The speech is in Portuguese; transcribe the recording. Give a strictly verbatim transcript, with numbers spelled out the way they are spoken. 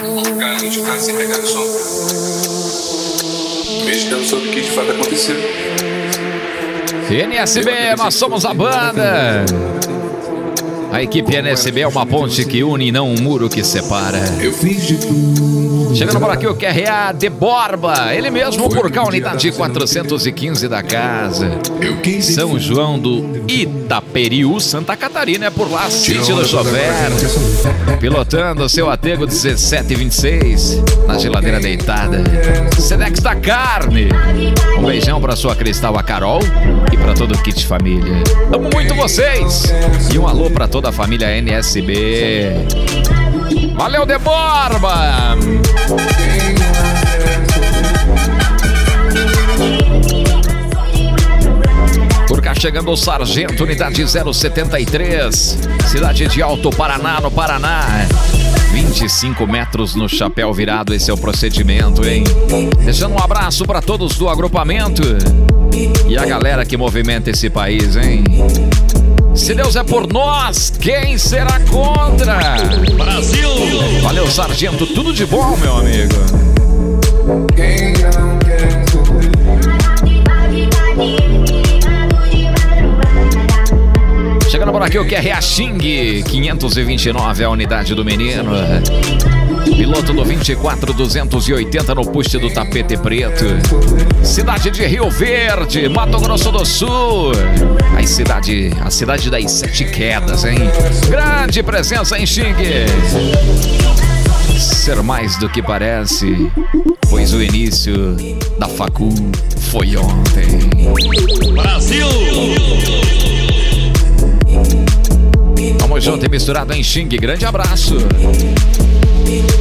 Cara, a gente tá sem pegar o som. Mesmo não soube o que de fato aconteceu. N S B, nós somos a banda. A equipe N S B é uma ponte que une e não um muro que separa. Eu fiz de tudo. Chegando por aqui o Q R A de Borba, ele mesmo por cá, unidade quatrocentos e quinze da casa. São João do Itaperiú, Santa Catarina, é por lá, sítio do chover. Pilotando o seu Atego dezessete vinte e seis, na geladeira deitada. Sedex da Carne. Um beijão pra sua Cristal, a Carol, e pra todo o kit família. Amo muito vocês. E um alô pra toda a família N S B. Valeu, de Borba! Por cá chegando o Sargento, unidade zero setenta e três, cidade de Alto Paraná, no Paraná. vinte e cinco metros no chapéu virado, esse é o procedimento, hein? Deixando um abraço para todos do agrupamento e a galera que movimenta esse país, hein? Se Deus é por nós, quem será contra? Brasil! Valeu, Sargento, tudo de bom, meu amigo. Chegando por aqui o Q R A Xing quinhentos e vinte e nove, a unidade do menino. Piloto do vinte e quatro duzentos e oitenta no push do Tapete Preto. Cidade de Rio Verde, Mato Grosso do Sul. A cidade, a cidade das sete quedas, hein? Grande presença em Xing. Ser mais do que parece, pois o início da facu foi ontem. Brasil! Vamos junto e misturado em Xing. Grande abraço.